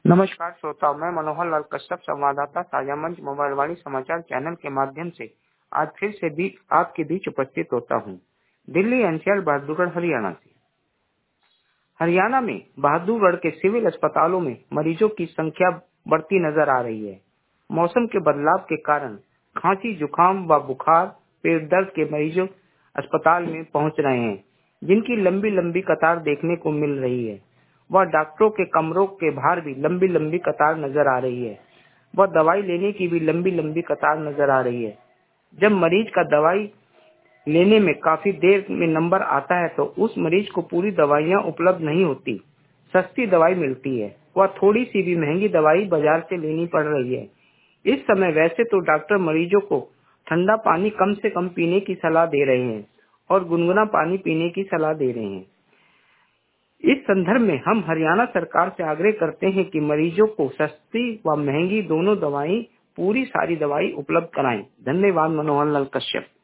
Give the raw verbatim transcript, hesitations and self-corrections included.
नमस्कार श्रोताओं, मैं मनोहर लाल कश्यप, संवाददाता साझा मंच मोबाइल वाणी समाचार चैनल के माध्यम से आज फिर से भी आपके बीच उपस्थित होता हूं। दिल्ली एनसीआर बहादुरगढ़ हरियाणा से। हरियाणा में बहादुरगढ़ के सिविल अस्पतालों में मरीजों की संख्या बढ़ती नजर आ रही है। मौसम के बदलाव के कारण खांसी, जुकाम व बुखार, पेट दर्द के मरीजों अस्पताल में पहुंच रहे हैं, जिनकी लंबी लंबी कतार देखने को मिल रही है। वह डॉक्टरों के कमरों के बाहर भी लंबी लंबी कतार नजर आ रही है। वह दवाई लेने की भी लंबी लंबी कतार नजर आ रही है। जब मरीज का दवाई लेने में काफी देर में नंबर आता है तो उस मरीज को पूरी दवाइयां उपलब्ध नहीं होती, सस्ती दवाई मिलती है। वह थोड़ी सी भी महंगी दवाई बाजार से लेनी पड़ रही है। इस समय वैसे तो डॉक्टर मरीजों को ठंडा पानी कम से कम पीने की सलाह दे रहे हैं और गुनगुना पानी पीने की सलाह दे रहे हैं। इस संदर्भ में हम हरियाणा सरकार से आग्रह करते हैं कि मरीजों को सस्ती व महंगी दोनों दवाई पूरी सारी दवाई उपलब्ध कराएं। धन्यवाद। मनोहर लाल कश्यप।